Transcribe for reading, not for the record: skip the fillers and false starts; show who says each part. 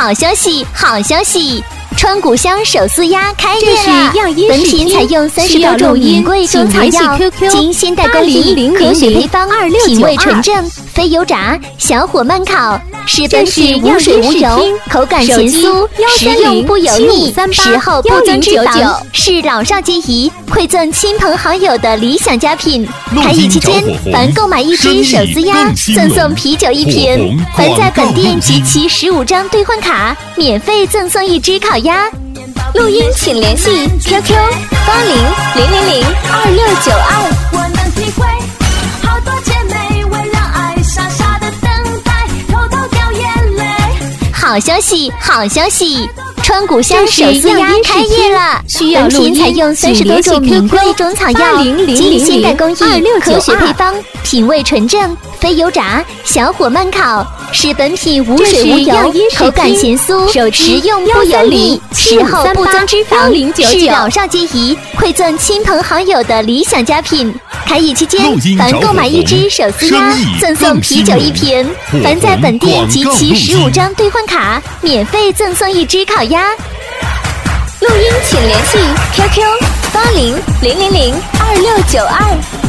Speaker 1: 好消息，好消息！川谷香手撕鸭开业了！本品采用30多种名贵中草药，经现代工艺，科学配方，品味纯正，非油炸，小火慢烤，使本品无水无油，口感咸酥，食用不油腻，食后不增脂肪，是老少皆宜，馈赠亲朋好友的理想佳品。开业期间，凡购买1只手撕鸭，赠送啤酒1瓶；凡在本店集齐15张兑换卡，免费赠送1只烤鸭。录音请联系 QQ8000026992。
Speaker 2: 我能体会，好多姐妹为了爱傻傻的等待，偷偷掉眼泪。
Speaker 1: 好消息，好消息！川谷香手撕鸭开业了！本品采用30多种名贵中草药，经现代工艺，科学配方，品味纯正，非油炸，小火慢烤，使本品无水无油，口感咸酥，食用不油腻，食后不增脂肪，是老少皆宜，馈赠亲朋好友的理想佳品。开业期间，凡购买1只手撕鸭，赠送啤酒1瓶；凡在本店集齐15张兑换卡，免费赠送1只烤鸭。录音请联系 QQ8000026992。